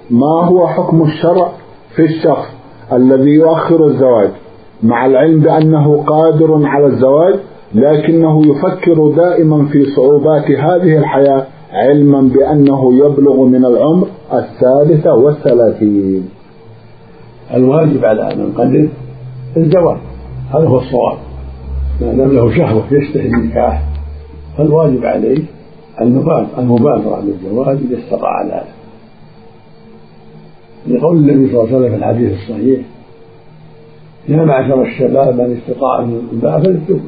ما هو حكم الشرع في الشخص الذي يؤخر الزواج مع العلم بأنه قادر على الزواج، لكنه يفكر دائما في صعوبات هذه الحياة علما بأنه يبلغ من العمر 33؟ الواجب على من قدر الزواج، هذا هو الصواب، ما دام له شهوة يشتهي النكاح فالواجب عليه المبادرة بالزواج إذا استطاع ذلك، لقول النبي صلى الله عليه وسلم في الحديث الصحيح: يا معشر الشباب من استطاع منكم الباءة فليتزوج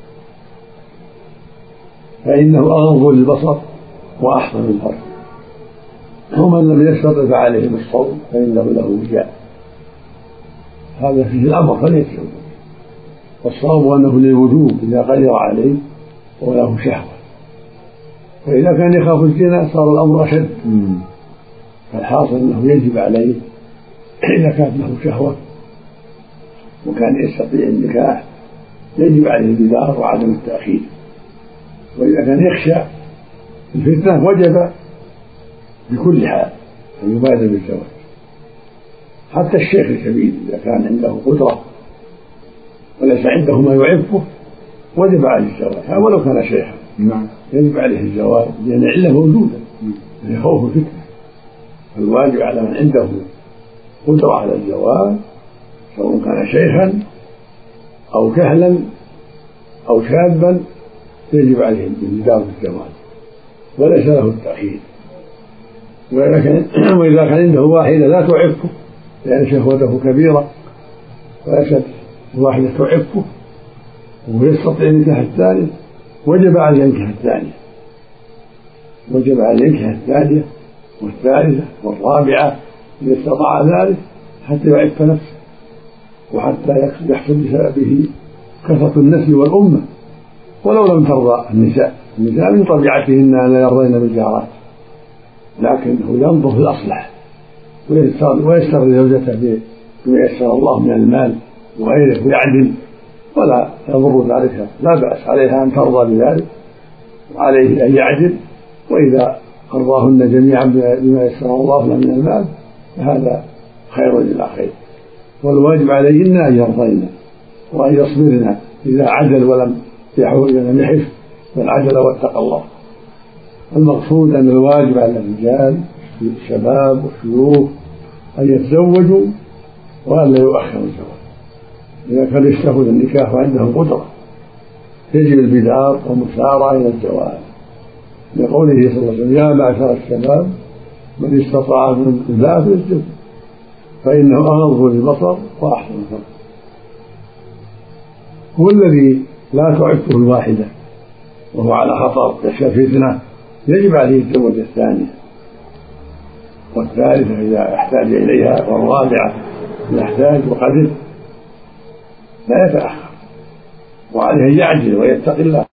فإنه أغض للبصر وأحسن للفرج، ومن لم يستطع فعليه بالصوم فإنه له وجاء. هذا فيه الأمر فليتزوج، والصواب أنه للوجوب إذا قدر عليه وله شهوة، فإذا كان يخاف الزنا صار الأمر أشد. فالحاصل أنه يجب عليه إذا كانت له شهوة وكان يستطيع النكاح يجب عليه البدار وعدم التأخير، وإذا كان يخشى الفتنة وجب بكل حال أن يبادر بالزواج. حتى الشيخ الكبير إذا كان عنده قدرة وليس عنده ما يعفه وجب عليه الزواج، ولو كان شيخا يجب عليه الزواج لأن العلة موجودة من خوف الفتنة. فالواجب على من عنده قدرة على الزواج سواء كان شيخا أو كهلا أو شابا يجب عليه البدار بالزواج وليس له التأخير. وإذا كان عنده واحدة لا تعفه لأن شهوته كبيرة وليست واحدة تعفه ويستطيع النكاح الثاني وجب عليه ينكح الثانية، وجب عليه ينكح الثانية والثالثة والرابعة إذا استطاع ذلك حتى يعف نفسه وحتى يحصل بسببه كثرة النسل والأمة. ولو لم ترضى النساء من طبيعتهن أن لا يرضين بالجارات، لكنه ينظر في الأصلح ويسترضي زوجته بما يسر الله من المال وغيره ويعدل، ولا يضر ذلك، لا بأس عليها أن ترضى بذلك وعليه أن يعدل، وإذا أرضاهن جميعا بما يسر الله من المال فهذا خير إلى خير. والواجب عليهن أن يرضين وأن يصبرن إذا عدل ولم يحف بل عدل واتقى الله. المقصود أن الواجب على الرجال الشباب والشيوخ أن يتزوجوا وأن لا يؤخروا الزواج إذا كان يشتهون النكاح وعندهم قدرة، يجب البدار والمسارعة إلى الزواج لقوله صلى الله عليه وسلم: يا معشر الشباب من استطاع منكم الباءة فليتزوج فإنه أغض للبصر وأحسن الفرج. هو الذي لا تعفه الواحدة وهو على خطر يخشى فتنة يجب عليه يتزوج الثانية والثالثة إذا احتاج إليها والرابعة إذا احتاج وقدر لا يتأخر، وعليه أن يعجل ويتقي الله.